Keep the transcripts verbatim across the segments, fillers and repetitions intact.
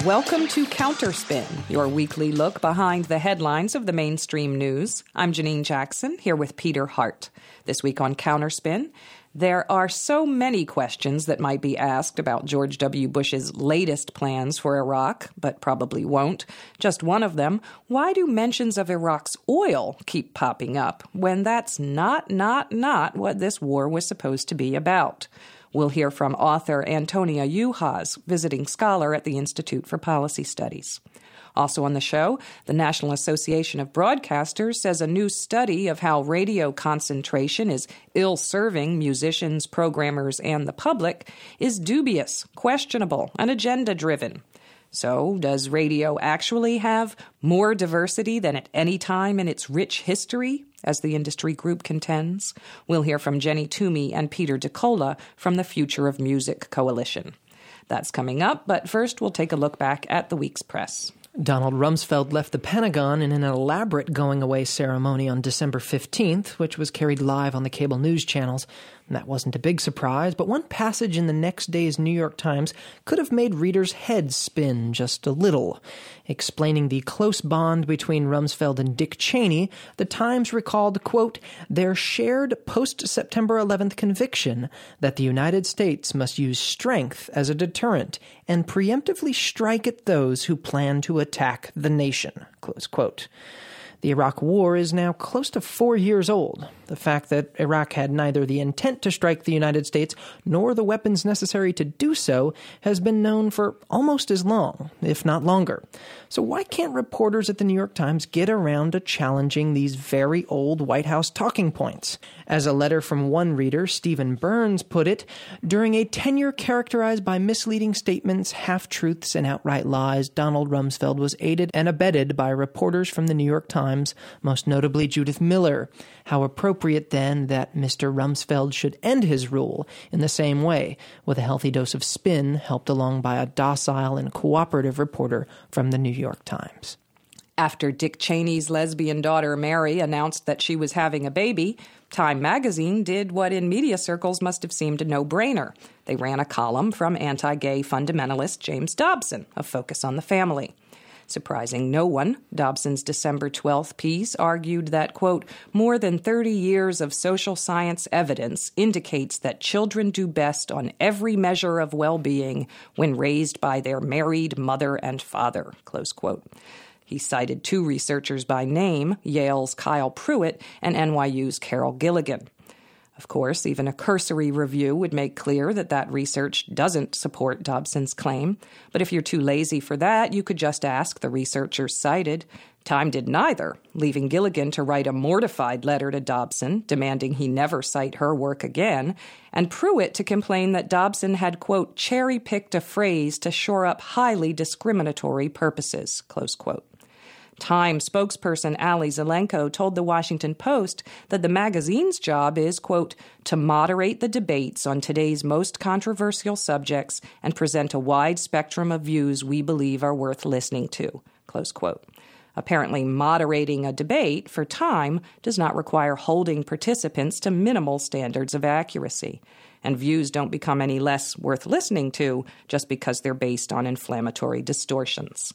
Welcome to Counterspin, your weekly look behind the headlines of the mainstream news. I'm Janine Jackson, here with Peter Hart. This week on Counterspin, there are so many questions that might be asked about George W. Bush's latest plans for Iraq, but probably won't. Just one of them, why do mentions of Iraq's oil keep popping up when that's not, not, not what this war was supposed to be about? We'll hear from author Antonia Yuhas, visiting scholar at the Institute for Policy Studies. Also on the show, the National Association of Broadcasters says a new study of how radio concentration is ill-serving musicians, programmers, and the public is dubious, questionable, and agenda-driven. So, does radio actually have more diversity than at any time in its rich history, as the industry group contends? We'll hear from Jenny Toomey and Peter DeCola from the Future of Music Coalition. That's coming up, but first we'll take a look back at the week's press. Donald Rumsfeld left the Pentagon in an elaborate going-away ceremony on December fifteenth, which was carried live on the cable news channels. And that wasn't a big surprise, but one passage in the next day's New York Times could have made readers' heads spin just a little. Explaining the close bond between Rumsfeld and Dick Cheney, the Times recalled, quote, their shared post-September eleventh conviction that the United States must use strength as a deterrent and preemptively strike at those who plan to attack the nation, close quote. The Iraq War is now close to four years old. The fact that Iraq had neither the intent to strike the United States nor the weapons necessary to do so has been known for almost as long, if not longer. So why can't reporters at the New York Times get around to challenging these very old White House talking points? As a letter from one reader, Stephen Burns, put it, during a tenure characterized by misleading statements, half-truths, and outright lies, Donald Rumsfeld was aided and abetted by reporters from the New York Times, most notably Judith Miller. How appropriate, then, that Mister Rumsfeld should end his rule in the same way, with a healthy dose of spin helped along by a docile and cooperative reporter from the New York Times. After Dick Cheney's lesbian daughter Mary announced that she was having a baby, Time magazine did what in media circles must have seemed a no-brainer. They ran a column from anti-gay fundamentalist James Dobson, a focus on the family. Surprising no one, Dobson's December twelfth piece argued that, quote, more than thirty years of social science evidence indicates that children do best on every measure of well-being when raised by their married mother and father, close quote. He cited two researchers by name, Yale's Kyle Pruitt and N Y U's Carol Gilligan. Of course, even a cursory review would make clear that that research doesn't support Dobson's claim. But if you're too lazy for that, you could just ask the researchers cited. Time did neither, leaving Gilligan to write a mortified letter to Dobson, demanding he never cite her work again, and Pruitt to complain that Dobson had, quote, cherry-picked a phrase to shore up highly discriminatory purposes, close quote. Time spokesperson Ali Zelenko told the Washington Post that the magazine's job is, quote, to moderate the debates on today's most controversial subjects and present a wide spectrum of views we believe are worth listening to, close quote. Apparently, moderating a debate for Time does not require holding participants to minimal standards of accuracy. And views don't become any less worth listening to just because they're based on inflammatory distortions.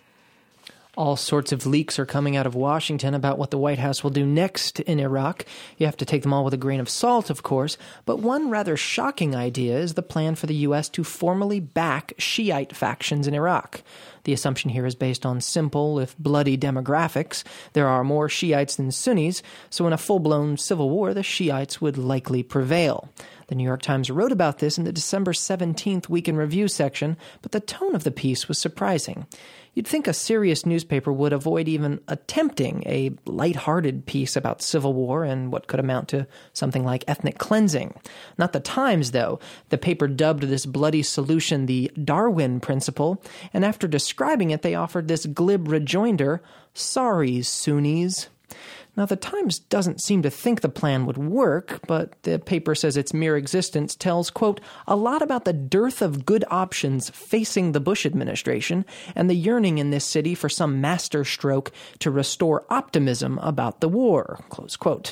All sorts of leaks are coming out of Washington about what the White House will do next in Iraq. You have to take them all with a grain of salt, of course, but one rather shocking idea is the plan for the U S to formally back Shiite factions in Iraq. The assumption here is based on simple, if bloody, demographics. There are more Shiites than Sunnis, so in a full-blown civil war, the Shiites would likely prevail. The New York Times wrote about this in the December seventeenth Week in Review section, but the tone of the piece was surprising. You'd think a serious newspaper would avoid even attempting a light-hearted piece about civil war and what could amount to something like ethnic cleansing. Not the Times, though. The paper dubbed this bloody solution the Darwin Principle, and after describing it, they offered this glib rejoinder, sorry, Sunnis. Now, the Times doesn't seem to think the plan would work, but the paper says its mere existence tells, quote, a lot about the dearth of good options facing the Bush administration and the yearning in this city for some master stroke to restore optimism about the war, close quote.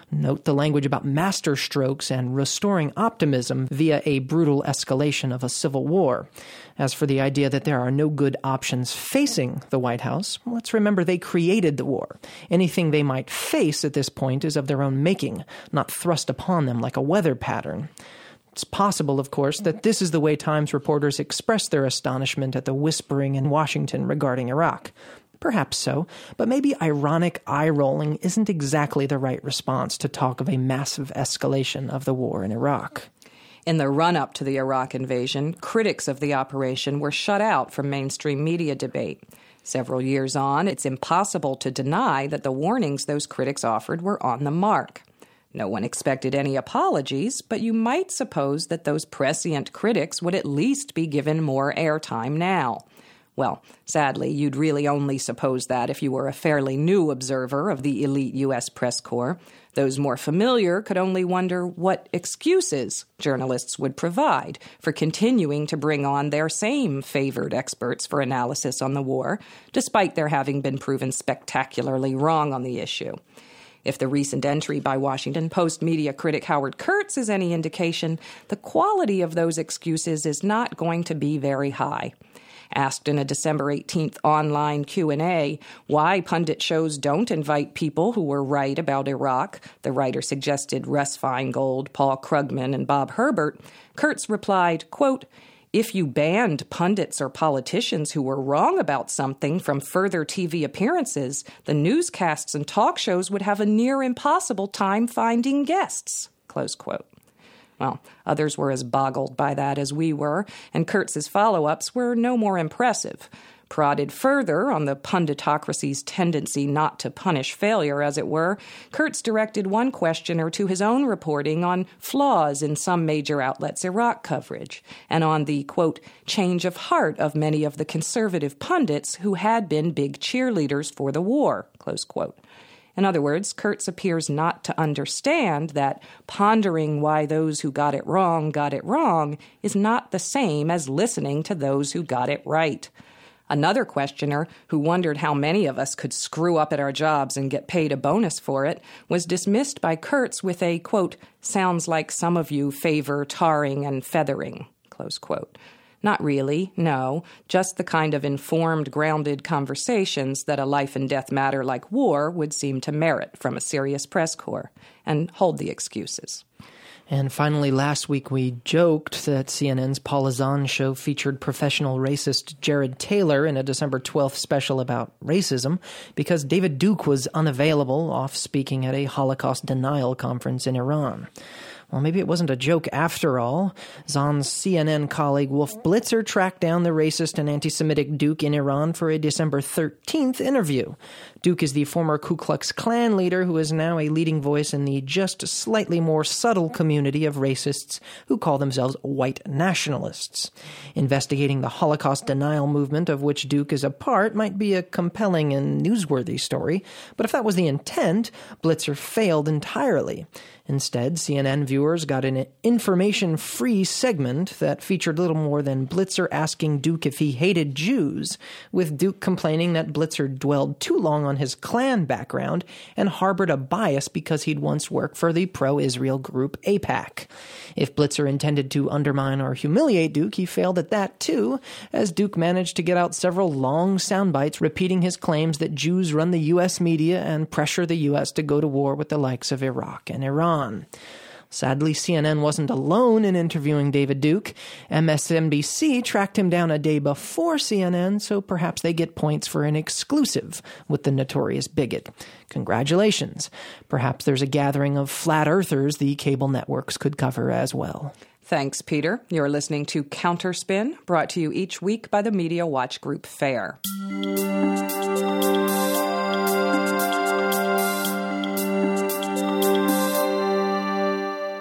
Note the language about masterstrokes and restoring optimism via a brutal escalation of a civil war. As for the idea that there are no good options facing the White House, let's remember they created the war. Anything they might face at this point is of their own making, not thrust upon them like a weather pattern. It's possible, of course, that this is the way Times reporters express their astonishment at the whispering in Washington regarding Iraq. Perhaps so, but maybe ironic eye-rolling isn't exactly the right response to talk of a massive escalation of the war in Iraq. In the run-up to the Iraq invasion, critics of the operation were shut out from mainstream media debate. Several years on, it's impossible to deny that the warnings those critics offered were on the mark. No one expected any apologies, but you might suppose that those prescient critics would at least be given more airtime now. Well, sadly, you'd really only suppose that if you were a fairly new observer of the elite U S press corps. Those more familiar could only wonder what excuses journalists would provide for continuing to bring on their same favored experts for analysis on the war, despite their having been proven spectacularly wrong on the issue. If the recent entry by Washington Post media critic Howard Kurtz is any indication, the quality of those excuses is not going to be very high. Asked in a December eighteenth online Q and A why pundit shows don't invite people who were right about Iraq, the writer suggested Russ Feingold, Paul Krugman, and Bob Herbert, Kurtz replied, quote, "If you banned pundits or politicians who were wrong about something from further T V appearances, the newscasts and talk shows would have a near impossible time finding guests," close quote. Well, others were as boggled by that as we were, and Kurtz's follow-ups were no more impressive. Prodded further on the punditocracy's tendency not to punish failure, as it were, Kurtz directed one questioner to his own reporting on flaws in some major outlets' Iraq coverage, and on the, quote, change of heart of many of the conservative pundits who had been big cheerleaders for the war, close quote. In other words, Kurtz appears not to understand that pondering why those who got it wrong got it wrong is not the same as listening to those who got it right. Another questioner, who wondered how many of us could screw up at our jobs and get paid a bonus for it, was dismissed by Kurtz with a, quote, sounds like some of you favor tarring and feathering, close quote. Not really, no, just the kind of informed, grounded conversations that a life-and-death matter like war would seem to merit from a serious press corps, and hold the excuses. And finally, last week we joked that C N N's Paula Zahn show featured professional racist Jared Taylor in a December twelfth special about racism because David Duke was unavailable, off speaking at a Holocaust denial conference in Iran. Well, maybe it wasn't a joke after all. Zahn's C N N colleague Wolf Blitzer tracked down the racist and anti-Semitic Duke in Iran for a December thirteenth interview. Duke is the former Ku Klux Klan leader who is now a leading voice in the just slightly more subtle community of racists who call themselves white nationalists. Investigating the Holocaust denial movement of which Duke is a part might be a compelling and newsworthy story, but if that was the intent, Blitzer failed entirely. Instead, C N N viewers got an information-free segment that featured little more than Blitzer asking Duke if he hated Jews, with Duke complaining that Blitzer dwelled too long on his Klan background and harbored a bias because he'd once worked for the pro-Israel group AIPAC. If Blitzer intended to undermine or humiliate Duke, he failed at that too, as Duke managed to get out several long sound bites repeating his claims that Jews run the U S media and pressure the U S to go to war with the likes of Iraq and Iran. Sadly, C N N wasn't alone in interviewing David Duke. M S N B C tracked him down a day before C N N, so perhaps they get points for an exclusive with the notorious bigot. Congratulations. Perhaps there's a gathering of flat earthers the cable networks could cover as well. Thanks, Peter. You're listening to Counterspin, brought to you each week by the Media Watch Group Fair.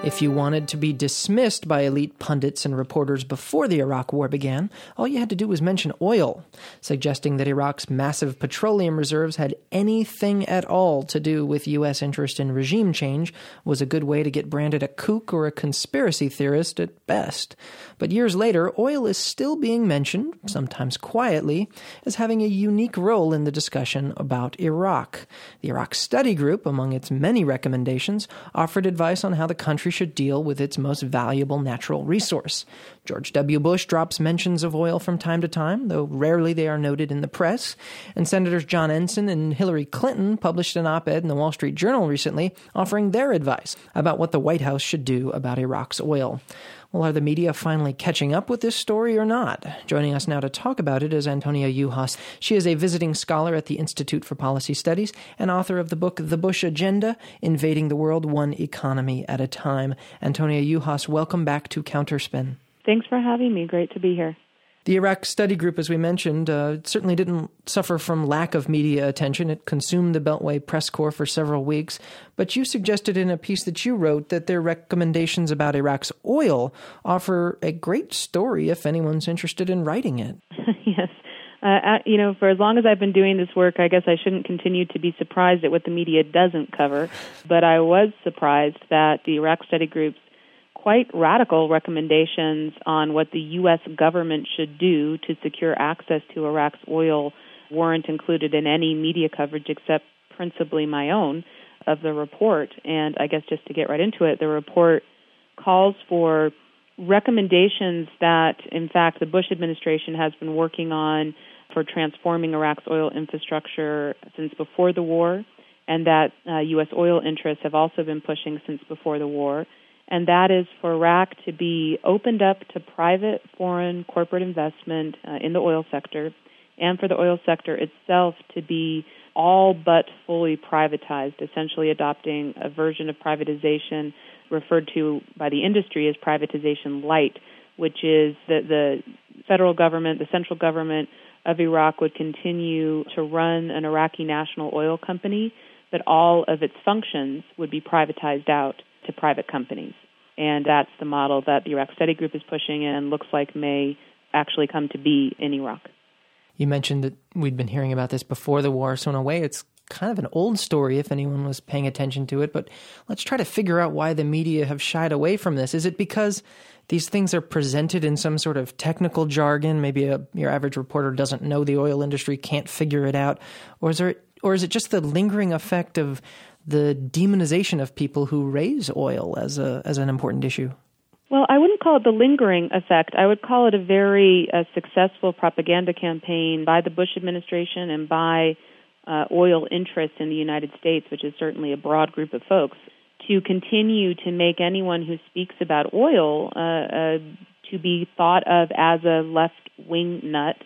If you wanted to be dismissed by elite pundits and reporters before the Iraq War began, all you had to do was mention oil, suggesting that Iraq's massive petroleum reserves had anything at all to do with U S interest in regime change was a good way to get branded a kook or a conspiracy theorist at best. But years later, oil is still being mentioned, sometimes quietly, as having a unique role in the discussion about Iraq. The Iraq Study Group, among its many recommendations, offered advice on how the country should deal with its most valuable natural resource. George W. Bush drops mentions of oil from time to time, though rarely they are noted in the press. And Senators John Ensign and Hillary Clinton published an op-ed in the Wall Street Journal recently offering their advice about what the White House should do about Iraq's oil. Well, are the media finally catching up with this story or not? Joining us now to talk about it is Antonia Juhas. She is a visiting scholar at the Institute for Policy Studies and author of the book The Bush Agenda, Invading the World One Economy at a Time. Antonia Juhas, welcome back to Counterspin. Thanks for having me. Great to be here. The Iraq Study Group, as we mentioned, uh, certainly didn't suffer from lack of media attention. It consumed the Beltway press corps for several weeks. But you suggested in a piece that you wrote that their recommendations about Iraq's oil offer a great story if anyone's interested in writing it. Yes. Uh, you know, for as long as I've been doing this work, I guess I shouldn't continue to be surprised at what the media doesn't cover. But I was surprised that the Iraq Study Group's quite radical recommendations on what the U S government should do to secure access to Iraq's oil weren't included in any media coverage except principally my own of the report. And I guess just to get right into it, the report calls for recommendations that, in fact, the Bush administration has been working on for transforming Iraq's oil infrastructure since before the war, and that uh, U S oil interests have also been pushing since before the war. And that is for Iraq to be opened up to private foreign corporate investment uh, in the oil sector, and for the oil sector itself to be all but fully privatized, essentially adopting a version of privatization referred to by the industry as privatization light, which is that the federal government, the central government of Iraq would continue to run an Iraqi national oil company, but all of its functions would be privatized out to private companies. And that's the model that the Iraq Study Group is pushing and looks like may actually come to be in Iraq. You mentioned that we'd been hearing about this before the war, so in a way it's kind of an old story if anyone was paying attention to it, but let's try to figure out why the media have shied away from this. Is it because these things are presented in some sort of technical jargon? Maybe a, your average reporter doesn't know the oil industry, can't figure it out, or is there, or is it just the lingering effect of the demonization of people who raise oil as a as an important issue? Well, I wouldn't call it the lingering effect. I would call it a very uh, successful propaganda campaign by the Bush administration and by uh, oil interests in the United States, which is certainly a broad group of folks, to continue to make anyone who speaks about oil uh, uh, to be thought of as a left-wing nut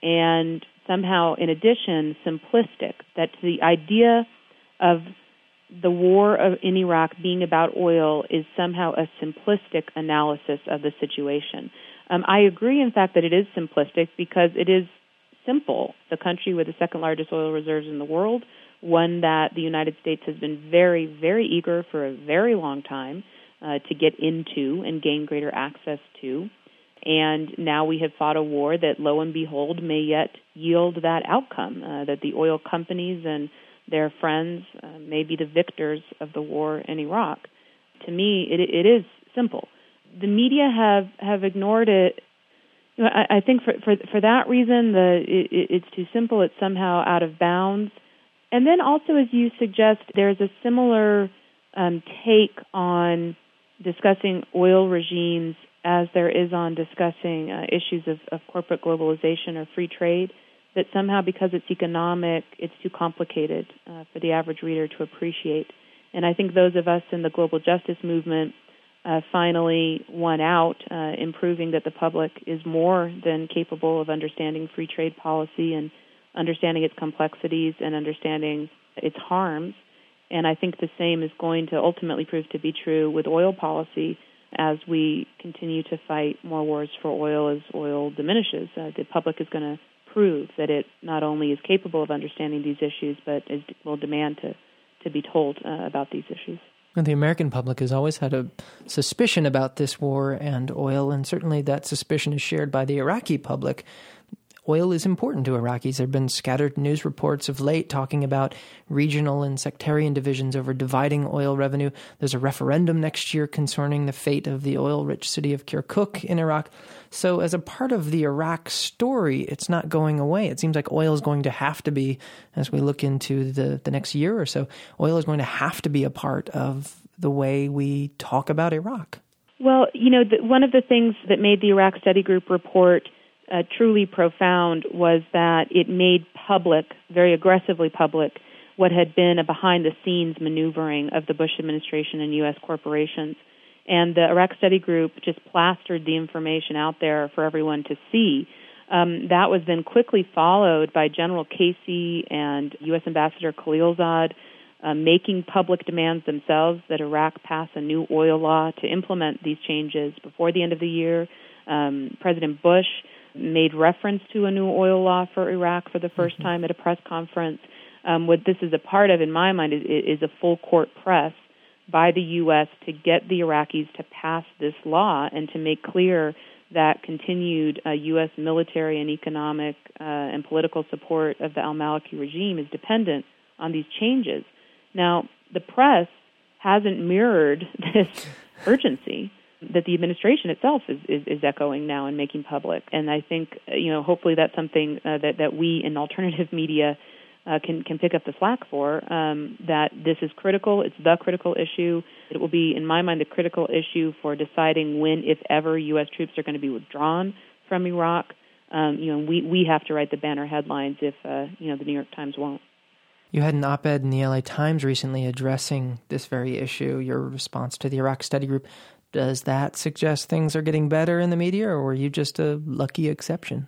and somehow, in addition, simplistic, that the idea of the war of, in Iraq being about oil is somehow a simplistic analysis of the situation. Um, I agree, in fact, that it is simplistic because it is simple. The country with the second largest oil reserves in the world, one that the United States has been very, very eager for a very long time uh, to get into and gain greater access to. And now we have fought a war that, lo and behold, may yet yield that outcome, uh, that the oil companies and their friends uh, may be the victors of the war in Iraq. To me, it, it is simple. The media have, have ignored it. You know, I, I think for, for for that reason, the it, it's too simple. It's somehow out of bounds. And then also, as you suggest, there's a similar um, take on discussing oil regimes as there is on discussing uh, issues of, of corporate globalization or free trade, that somehow because it's economic, it's too complicated uh, for the average reader to appreciate. And I think those of us in the global justice movement uh, finally won out, uh, in proving that the public is more than capable of understanding free trade policy and understanding its complexities and understanding its harms. And I think the same is going to ultimately prove to be true with oil policy as we continue to fight more wars for oil as oil diminishes. Uh, the public is going to prove that it not only is capable of understanding these issues, but is, will demand to, to be told uh, about these issues. And the American public has always had a suspicion about this war and oil, and certainly that suspicion is shared by the Iraqi public. Oil is important to Iraqis. There have been scattered news reports of late talking about regional and sectarian divisions over dividing oil revenue. There's a referendum next year concerning the fate of the oil-rich city of Kirkuk in Iraq. So as a part of the Iraq story, it's not going away. It seems like oil is going to have to be, as we look into the, the next year or so, oil is going to have to be a part of the way we talk about Iraq. Well, you know, the, one of the things that made the Iraq Study Group report Uh, truly profound was that it made public, very aggressively public, what had been a behind-the-scenes maneuvering of the Bush administration and U S corporations. And the Iraq Study Group just plastered the information out there for everyone to see. Um, that was then quickly followed by General Casey and U S Ambassador Khalilzad uh, making public demands themselves that Iraq pass a new oil law to implement these changes before the end of the year. Um, President Bush made reference to a new oil law for Iraq for the first time at a press conference. Um, what this is a part of, in my mind, is, is a full court press by the U S to get the Iraqis to pass this law and to make clear that continued uh, U S military and economic uh, and political support of the al-Maliki regime is dependent on these changes. Now, the press hasn't mirrored this urgency that the administration itself is, is, is echoing now and making public. And I think, you know, hopefully that's something uh, that, that we in alternative media uh, can, can pick up the slack for, um, that this is critical. It's the critical issue. It will be, in my mind, the critical issue for deciding when, if ever, U S troops are going to be withdrawn from Iraq. Um, you know, we, we have to write the banner headlines if, uh, you know, the New York Times won't. You had an op-ed in the L A Times recently addressing this very issue, your response to the Iraq Study Group. Does that suggest things are getting better in the media, or were you just a lucky exception?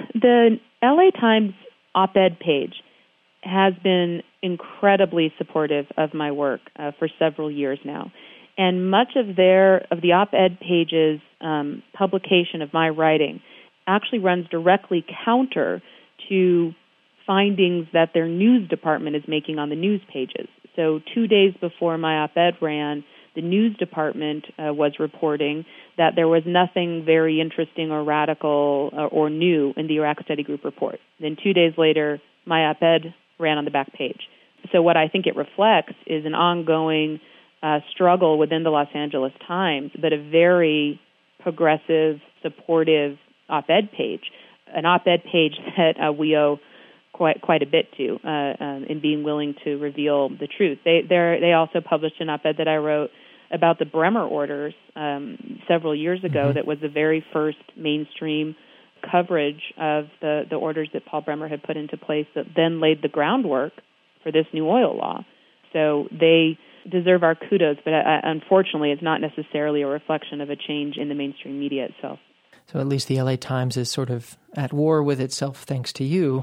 The L A Times op-ed page has been incredibly supportive of my work uh, for several years now. And much of their of the op-ed page's um, publication of my writing actually runs directly counter to findings that their news department is making on the news pages. So two days before my op-ed ran, the news department uh, was reporting that there was nothing very interesting or radical or, or new in the Iraq Study Group report. Then two days later, my op-ed ran on the back page. So what I think it reflects is an ongoing uh, struggle within the Los Angeles Times, but a very progressive, supportive op-ed page, an op-ed page that uh, we owe quite quite a bit to uh, um, in being willing to reveal the truth. They they also published an op-ed that I wrote about the Bremer orders um, several years ago. Mm-hmm. That was the very first mainstream coverage of the, the orders that Paul Bremer had put into place that then laid the groundwork for this new oil law. So they deserve our kudos, but uh, unfortunately it's not necessarily a reflection of a change in the mainstream media itself. So at least the L A Times is sort of at war with itself thanks to you.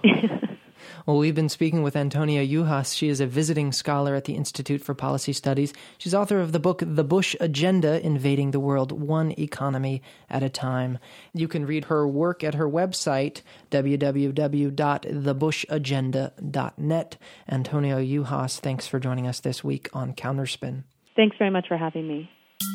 Well, we've been speaking with Antonia Yuhas. She is a visiting scholar at the Institute for Policy Studies. She's author of the book The Bush Agenda, Invading the World One Economy at a Time. You can read her work at her website, w w w dot the bush agenda dot net. Antonia Yuhas, thanks for joining us this week on Counterspin. Thanks very much for having me.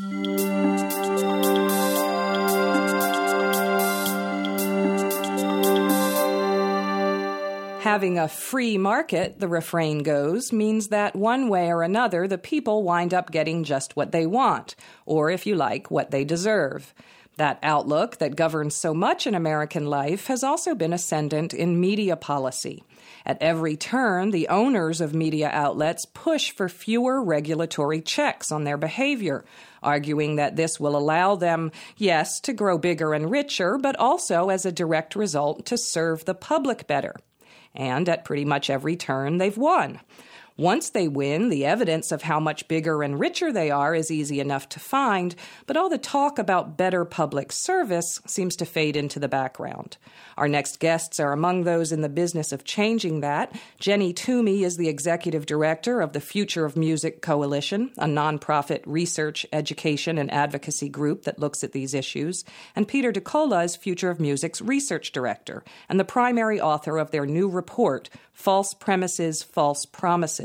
Having a free market, the refrain goes, means that one way or another the people wind up getting just what they want, or if you like, what they deserve. That outlook that governs so much in American life has also been ascendant in media policy. At every turn, the owners of media outlets push for fewer regulatory checks on their behavior, arguing that this will allow them, yes, to grow bigger and richer, but also as a direct result to serve the public better. And at pretty much every turn, they've won. Once they win, the evidence of how much bigger and richer they are is easy enough to find, but all the talk about better public service seems to fade into the background. Our next guests are among those in the business of changing that. Jenny Toomey is the executive director of the Future of Music Coalition, a nonprofit research, education, and advocacy group that looks at these issues. And Peter DeCola is Future of Music's research director and the primary author of their new report, False Premises, False Promises: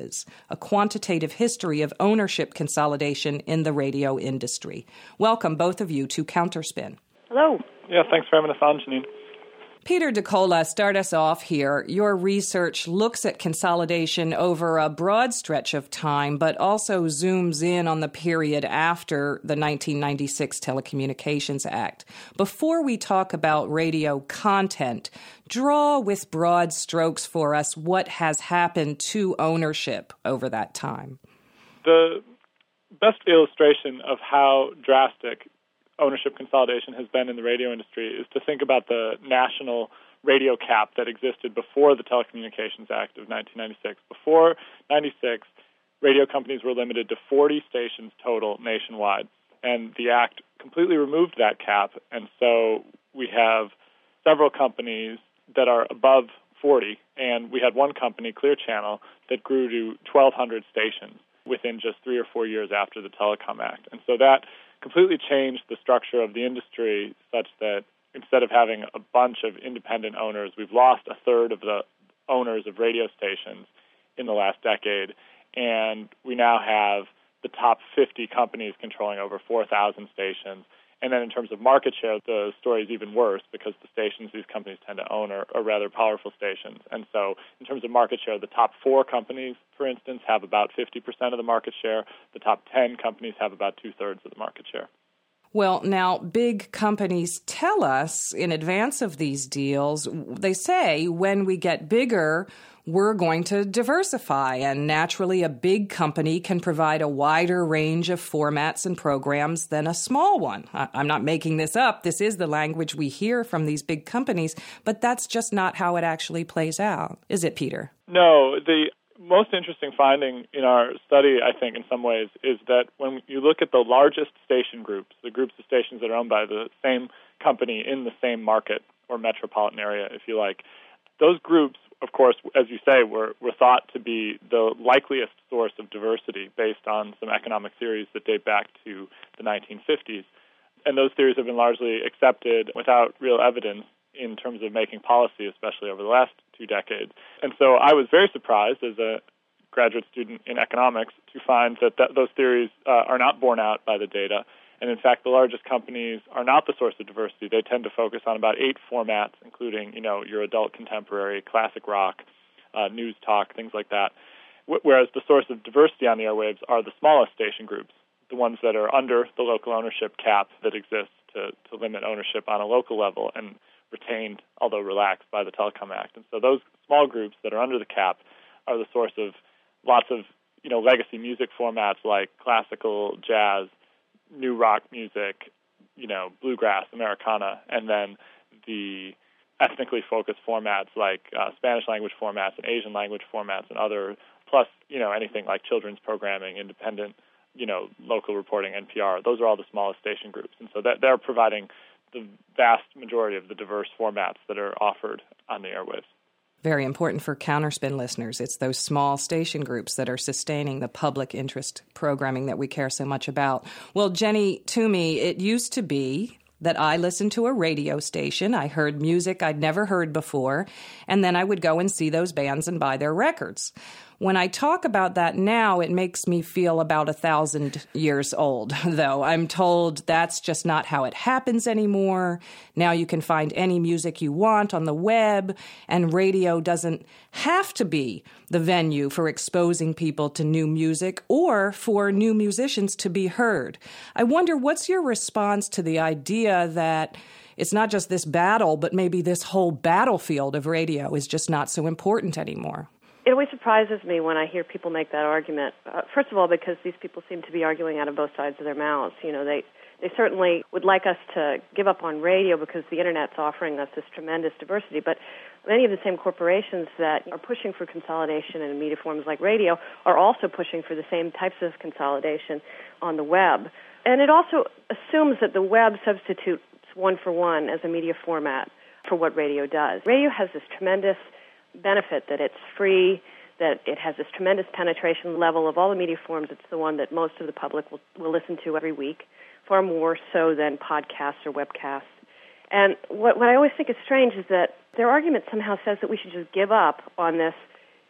Is, a quantitative history of ownership consolidation in the radio industry. Welcome, both of you, to Counterspin. Hello. Yeah, thanks for having us on, Janine. Peter DeCola, start us off here. Your research looks at consolidation over a broad stretch of time, but also zooms in on the period after the nineteen ninety-six Telecommunications Act. Before we talk about radio content, draw with broad strokes for us what has happened to ownership over that time. The best illustration of how drastic ownership consolidation has been in the radio industry is to think about the national radio cap that existed before the Telecommunications Act of nineteen ninety-six. Before ninety-six, radio companies were limited to forty stations total nationwide, and the Act completely removed that cap, and so we have several companies that are above forty, and we had one company, Clear Channel, that grew to twelve hundred stations within just three or four years after the Telecom Act. And so that completely changed the structure of the industry such that instead of having a bunch of independent owners, we've lost a third of the owners of radio stations in the last decade, and we now have the top fifty companies controlling over four thousand stations. And then in terms of market share, the story is even worse because the stations these companies tend to own are, are rather powerful stations. And so in terms of market share, the top four companies, for instance, have about fifty percent of the market share. The top ten companies have about two-thirds of the market share. Well, now, big companies tell us in advance of these deals, they say when we get bigger, we're going to diversify. And naturally, a big company can provide a wider range of formats and programs than a small one. I'm not making this up. This is the language we hear from these big companies, but that's just not how it actually plays out. Is it, Peter? No, the most interesting finding in our study, I think, in some ways, is that when you look at the largest station groups, the groups of stations that are owned by the same company in the same market or metropolitan area, if you like, those groups, of course, as you say, were, were thought to be the likeliest source of diversity based on some economic theories that date back to the nineteen fifties. And those theories have been largely accepted without real evidence in terms of making policy, especially over the last two decades. And so I was very surprised as a graduate student in economics to find that th- those theories uh, are not borne out by the data. And in fact, the largest companies are not the source of diversity. They tend to focus on about eight formats, including, you know, your adult contemporary, classic rock, uh, news talk, things like that. Wh- whereas the source of diversity on the airwaves are the smallest station groups, the ones that are under the local ownership cap that exists to, to limit ownership on a local level and retained, although relaxed, by the Telecom Act. And so those small groups that are under the cap are the source of lots of, you know, legacy music formats like classical, jazz, new rock music, you know, bluegrass, Americana, and then the ethnically focused formats like uh, Spanish language formats and Asian language formats and other, plus, you know, anything like children's programming, independent, you know, local reporting, N P R. Those are all the smallest station groups. And so that they're providing the vast majority of the diverse formats that are offered on the airwaves. Very important for Counterspin listeners. It's those small station groups that are sustaining the public interest programming that we care so much about. Well, Jenny Toomey, it used to be that I listened to a radio station. I heard music I'd never heard before, and then I would go and see those bands and buy their records. When I talk about that now, it makes me feel about a thousand years old, though. I'm told that's just not how it happens anymore. Now you can find any music you want on the web, and radio doesn't have to be the venue for exposing people to new music or for new musicians to be heard. I wonder, what's your response to the idea that it's not just this battle, but maybe this whole battlefield of radio is just not so important anymore? It always surprises me when I hear people make that argument. Uh, first of all, because these people seem to be arguing out of both sides of their mouths. You know, they they certainly would like us to give up on radio because the Internet's offering us this tremendous diversity. But many of the same corporations that are pushing for consolidation in media forms like radio are also pushing for the same types of consolidation on the web. And it also assumes that the web substitutes one for one as a media format for what radio does. Radio has this tremendous benefit that it's free, that it has this tremendous penetration level of all the media forms. It's the one that most of the public will, will listen to every week, far more so than podcasts or webcasts. And what, what I always think is strange is that their argument somehow says that we should just give up on this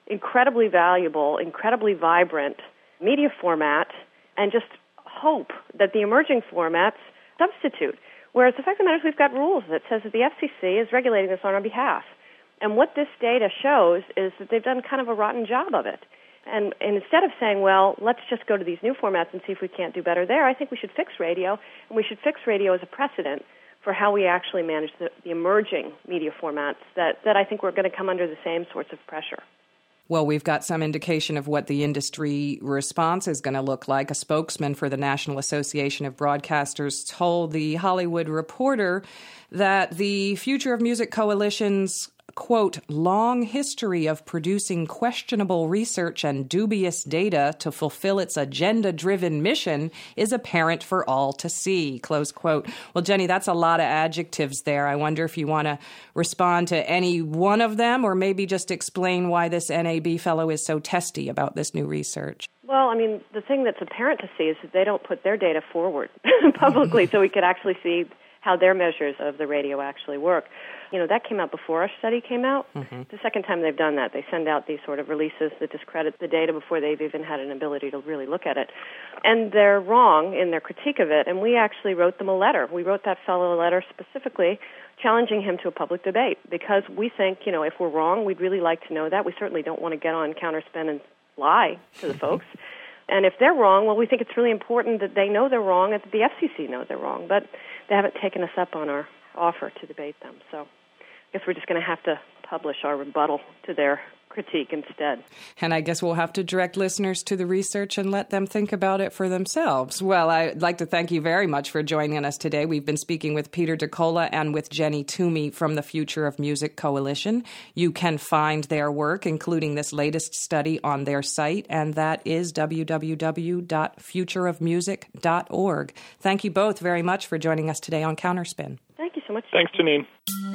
incredibly valuable, incredibly vibrant media format and just hope that the emerging formats substitute. Whereas the fact of the matter is we've got rules that says that the F C C is regulating this on our behalf. And what this data shows is that they've done kind of a rotten job of it. And, and instead of saying, well, let's just go to these new formats and see if we can't do better there, I think we should fix radio, and we should fix radio as a precedent for how we actually manage the, the emerging media formats that, that I think we're going to come under the same sorts of pressure. Well, we've got some indication of what the industry response is going to look like. A spokesman for the National Association of Broadcasters told The Hollywood Reporter that the Future of Music Coalition's quote, long history of producing questionable research and dubious data to fulfill its agenda-driven mission is apparent for all to see, close quote. Well, Jenny, that's a lot of adjectives there. I wonder if you want to respond to any one of them or maybe just explain why this N A B fellow is so testy about this new research. Well, I mean, the thing that's apparent to see is that they don't put their data forward publicly so we could actually see how their measures of the radio actually work. You know, that came out before our study came out. Mm-hmm. It's the second time they've done that. They send out these sort of releases that discredit the data before they've even had an ability to really look at it. And they're wrong in their critique of it, and we actually wrote them a letter. We wrote that fellow a letter specifically challenging him to a public debate because we think, you know, if we're wrong, we'd really like to know that. We certainly don't want to get on Counterspin and lie to the folks. And if they're wrong, well, we think it's really important that they know they're wrong and that the F C C knows they're wrong. But they haven't taken us up on our offer to debate them. So I guess we're just going to have to publish our rebuttal to their critique instead. And I guess we'll have to direct listeners to the research and let them think about it for themselves. Well, I'd like to thank you very much for joining us today. We've been speaking with Peter DeCola and with Jenny Toomey from the Future of Music Coalition. You can find their work, including this latest study, on their site, and that is w w w dot future of music dot org. Thank you both very much for joining us today on Counterspin. Thank you so much. Thanks, Janine.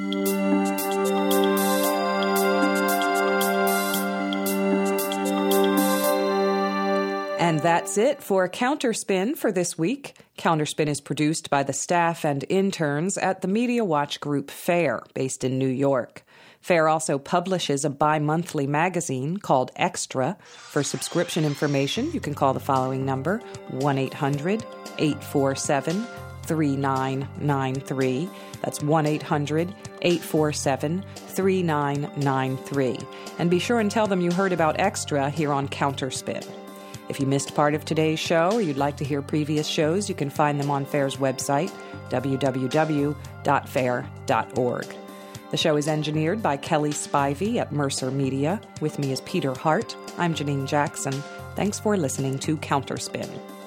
And that's it for Counterspin for this week. Counterspin is produced by the staff and interns at the Media Watch Group FAIR, based in New York. FAIR also publishes a bi-monthly magazine called Extra. For subscription information, you can call the following number, one eight hundred eight four seven three nine nine three. That's one eight hundred eight four seven three nine nine three. And be sure and tell them you heard about Extra here on Counterspin. If you missed part of today's show or you'd like to hear previous shows, you can find them on FAIR's website, w w w dot fair dot org. The show is engineered by Kelly Spivey at Mercer Media. With me is Peter Hart. I'm Janine Jackson. Thanks for listening to Counterspin.